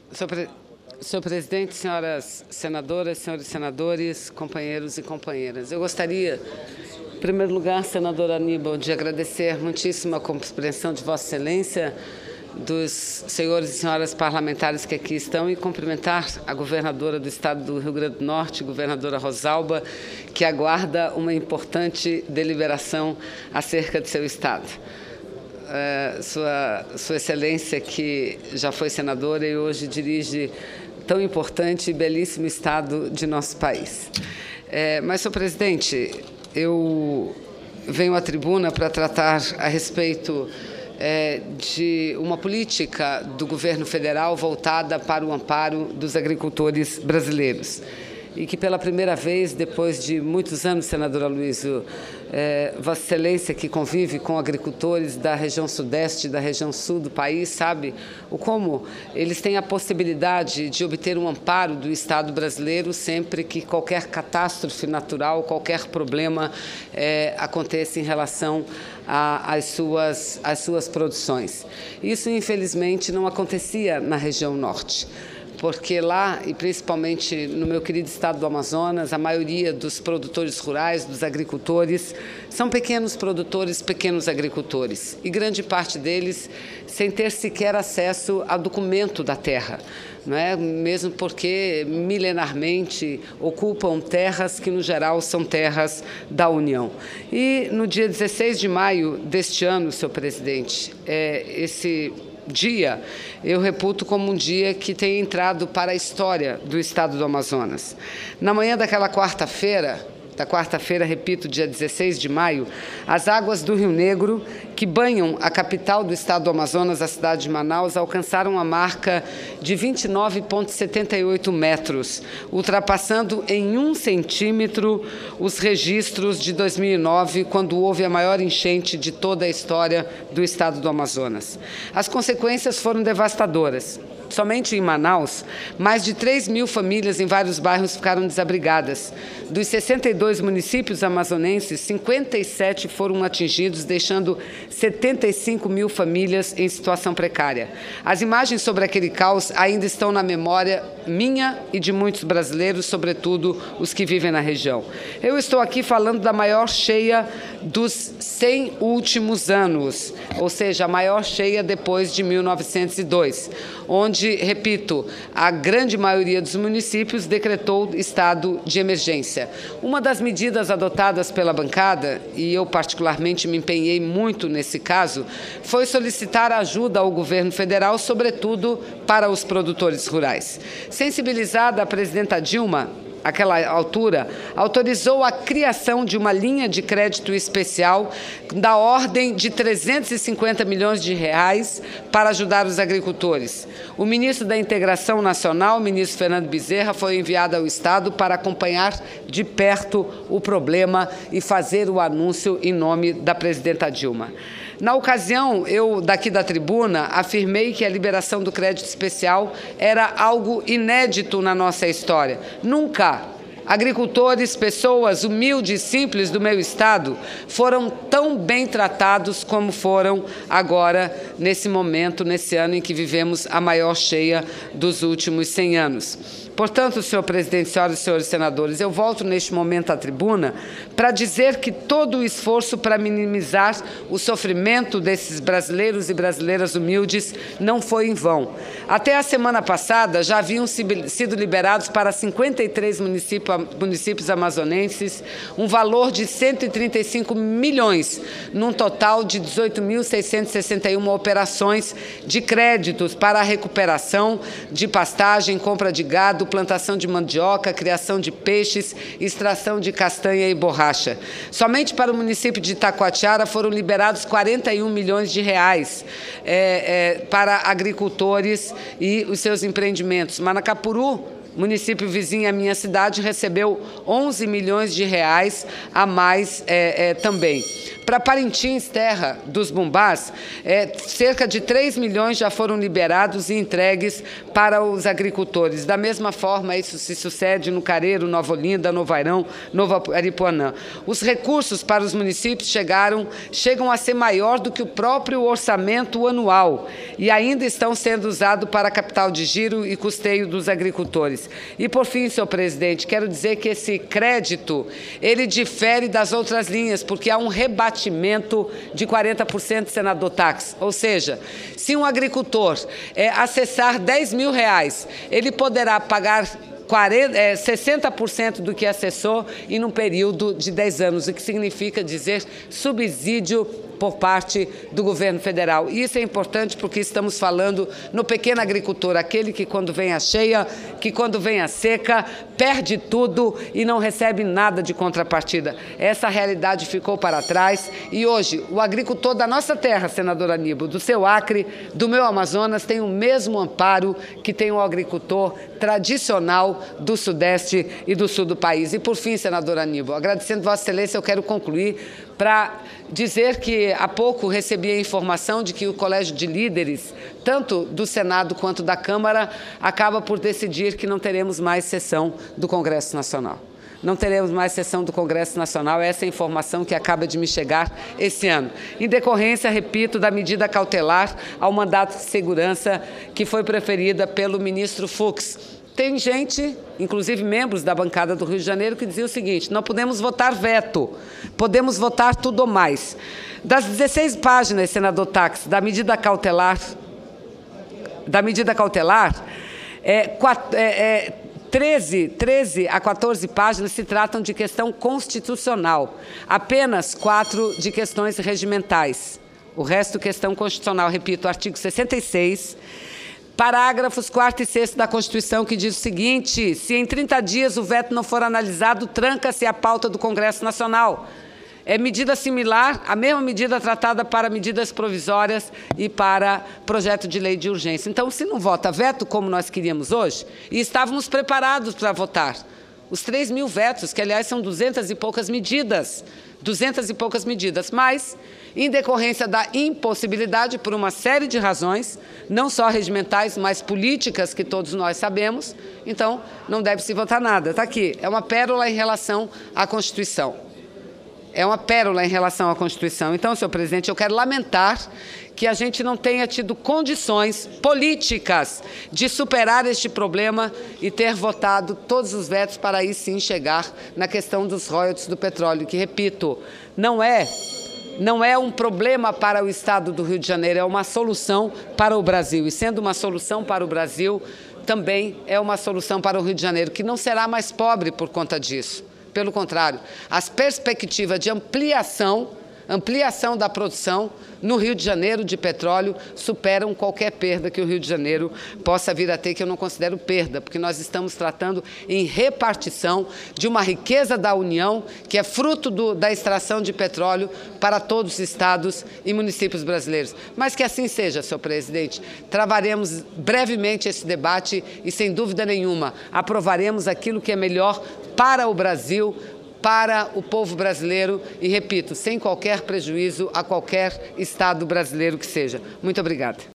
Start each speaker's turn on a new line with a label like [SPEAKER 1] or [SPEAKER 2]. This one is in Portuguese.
[SPEAKER 1] Senhor presidente, senhoras senadoras, senhores senadores, companheiros e companheiras, eu gostaria, em primeiro lugar, senador Aníbal, de agradecer muitíssimo a compreensão de Vossa Excelência, dos senhores e senhoras parlamentares que aqui estão, e cumprimentar a governadora do Estado do Rio Grande do Norte, governadora Rosalba, que aguarda uma importante deliberação acerca de seu Estado. Sua Excelência, que já foi senadora e hoje dirige tão importante e belíssimo Estado de nosso país. Mas, senhor presidente, eu venho à tribuna para tratar a respeito de uma política do governo federal voltada para o amparo dos agricultores brasileiros. E que, pela primeira vez, depois de muitos anos, senador Aloysio, Vossa Excelência, que convive com agricultores da região sudeste e da região sul do país, sabe como eles têm a possibilidade de obter um amparo do Estado brasileiro sempre que qualquer catástrofe natural, qualquer problema aconteça em relação às suas produções. Isso, infelizmente, não acontecia na região norte, porque lá, e principalmente no meu querido estado do Amazonas, a maioria dos produtores rurais, dos agricultores, são pequenos produtores, pequenos agricultores, e grande parte deles sem ter sequer acesso a documento da terra, não é? Mesmo porque milenarmente ocupam terras que, no geral, são terras da União. E no dia 16 de maio deste ano, senhor presidente, esse dia eu reputo como um dia que tem entrado para a história do Estado do Amazonas. Na manhã daquela quarta-feira, repito, dia 16 de maio, as águas do Rio Negro, que banham a capital do estado do Amazonas, a cidade de Manaus, alcançaram a marca de 29,78 metros, ultrapassando em 1 centímetro os registros de 2009, quando houve a maior enchente de toda a história do estado do Amazonas. As consequências foram devastadoras. Somente em Manaus, mais de 3.000 famílias em vários bairros ficaram desabrigadas. Dos 62 municípios amazonenses, 57 foram atingidos, deixando 75.000 famílias em situação precária. As imagens sobre aquele caos ainda estão na memória minha e de muitos brasileiros, sobretudo os que vivem na região. Eu estou aqui falando da maior cheia dos 100 últimos anos, ou seja, a maior cheia depois de 1902, onde, repito, a grande maioria dos municípios decretou estado de emergência. Uma das medidas adotadas pela bancada, e eu particularmente me empenhei muito nesse caso, foi solicitar ajuda ao governo federal, sobretudo para os produtores rurais. Sensibilizada, a presidenta Dilma, àquela altura, autorizou a criação de uma linha de crédito especial da ordem de 350 milhões de reais para ajudar os agricultores. O ministro da Integração Nacional, o ministro Fernando Bezerra, foi enviado ao Estado para acompanhar de perto o problema e fazer o anúncio em nome da presidenta Dilma. Na ocasião, eu, daqui da tribuna, afirmei que a liberação do crédito especial era algo inédito na nossa história. Nunca agricultores, pessoas humildes e simples do meu estado foram tão bem tratados como foram agora, nesse momento, nesse ano em que vivemos a maior cheia dos últimos 100 anos. Portanto, senhor presidente, senhoras e senhores senadores, eu volto neste momento à tribuna para dizer que todo o esforço para minimizar o sofrimento desses brasileiros e brasileiras humildes não foi em vão. Até a semana passada, já haviam sido liberados para 53 municípios amazonenses um valor de 135 milhões, num total de 18.661 operações de créditos para a recuperação de pastagem, compra de gado, plantação de mandioca, criação de peixes, extração de castanha e borracha. Somente para o município de Itacoatiara foram liberados 41 milhões de reais para agricultores e os seus empreendimentos. Manacapuru, município vizinho à minha cidade, recebeu 11 milhões de reais a mais também. Para Parintins, terra dos Bumbás, cerca de 3 milhões já foram liberados e entregues para os agricultores. Da mesma forma, isso se sucede no Careiro, Nova Olinda, Novo Airão, Novo Aripuanã. Os recursos para os municípios chegam a ser maior do que o próprio orçamento anual e ainda estão sendo usados para capital de giro e custeio dos agricultores. E, por fim, senhor presidente, quero dizer que esse crédito, ele difere das outras linhas, porque há um rebatimento de 40%, senador Tax. Ou seja, se um agricultor acessar R$10 mil, ele poderá pagar 60% do que acessou e num período de 10 anos, o que significa dizer subsídio por parte do governo federal. E isso é importante porque estamos falando no pequeno agricultor, aquele que quando vem a cheia, que quando vem a seca, perde tudo e não recebe nada de contrapartida. Essa realidade ficou para trás e hoje o agricultor da nossa terra, senador Aníbal, do seu Acre, do meu Amazonas, tem o mesmo amparo que tem o agricultor tradicional do Sudeste e do Sul do país. E, por fim, senador Aníbal, agradecendo Vossa Excelência, eu quero concluir para dizer que há pouco recebi a informação de que o Colégio de Líderes, tanto do Senado quanto da Câmara, acaba por decidir que não teremos mais sessão do Congresso Nacional. Não teremos mais sessão do Congresso Nacional, essa é a informação que acaba de me chegar esse ano. Em decorrência, repito, da medida cautelar ao mandato de segurança que foi preferida pelo ministro Fux. Tem gente, inclusive membros da bancada do Rio de Janeiro, que dizia o seguinte: não podemos votar veto, podemos votar tudo ou mais. Das 16 páginas, senador Tax, da medida cautelar, 13 a 14 páginas se tratam de questão constitucional, apenas 4 de questões regimentais. O resto, questão constitucional, repito, artigo 66, parágrafos 4º e 6º da Constituição, que diz o seguinte: se em 30 dias o veto não for analisado, tranca-se a pauta do Congresso Nacional. É medida similar, a mesma medida tratada para medidas provisórias e para projeto de lei de urgência. Então, se não vota veto, como nós queríamos hoje, e estávamos preparados para votar, os 3 mil vetos, que, aliás, são 200 e poucas medidas, mas, em decorrência da impossibilidade, por uma série de razões, não só regimentais, mas políticas, que todos nós sabemos, então não deve-se votar nada. Está aqui, é uma pérola em relação à Constituição. É uma pérola em relação à Constituição. Então, senhor presidente, eu quero lamentar que a gente não tenha tido condições políticas de superar este problema e ter votado todos os vetos para aí sim chegar na questão dos royalties do petróleo, que, repito, não é um problema para o Estado do Rio de Janeiro, é uma solução para o Brasil. E sendo uma solução para o Brasil, também é uma solução para o Rio de Janeiro, que não será mais pobre por conta disso. Pelo contrário, as perspectivas de ampliação da produção no Rio de Janeiro de petróleo superam qualquer perda que o Rio de Janeiro possa vir a ter, que eu não considero perda, porque nós estamos tratando em repartição de uma riqueza da União, que é fruto da extração de petróleo para todos os estados e municípios brasileiros. Mas que assim seja, senhor presidente. Travaremos brevemente esse debate e, sem dúvida nenhuma, aprovaremos aquilo que é melhor para o Brasil, para o povo brasileiro e, repito, sem qualquer prejuízo a qualquer Estado brasileiro que seja. Muito obrigada.